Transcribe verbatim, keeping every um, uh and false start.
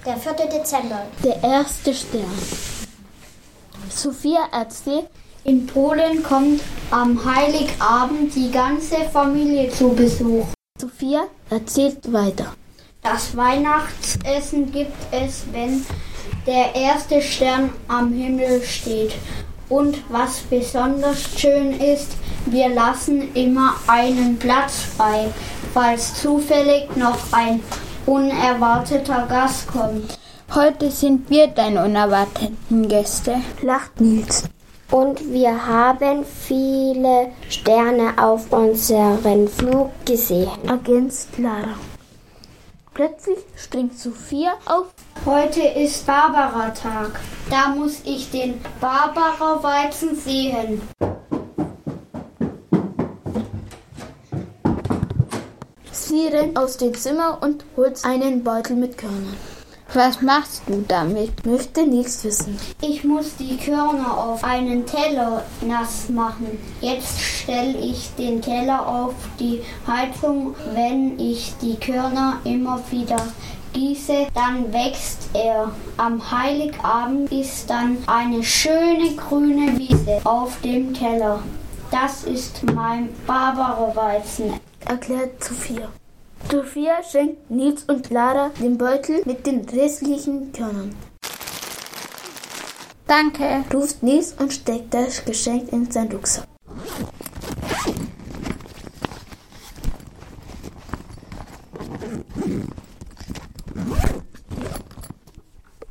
Der vierte Dezember. Der erste Stern. Sophia erzählt, in Polen kommt am Heiligabend die ganze Familie zu Besuch. Sophia erzählt weiter. Das Weihnachtsessen gibt es, wenn der erste Stern am Himmel steht. Und was besonders schön ist, wir lassen immer einen Platz frei, falls zufällig noch ein unerwarteter Gast kommt. Heute sind wir deine unerwarteten Gäste, lacht Nils. Und wir haben viele Sterne auf unseren Flug gesehen, ergänzt Lara. Plötzlich springt Sophia auf. Heute ist Barbara-Tag. Da muss ich den Barbara-Weizen sehen. Sie rennt aus dem Zimmer und holt einen Beutel mit Körnern. Was machst du damit? Möchte Nils wissen. Ich muss die Körner auf einen Teller nass machen. Jetzt stelle ich den Teller auf die Heizung. Wenn ich die Körner immer wieder gieße, dann wächst er. Am Heiligabend ist dann eine schöne grüne Wiese auf dem Teller. Das ist mein Barbara-Weizen, erklärt Sophia. Sophia schenkt Nils und Lara den Beutel mit den restlichen Körnern. Danke, ruft Nils und steckt das Geschenk in seinen Rucksack.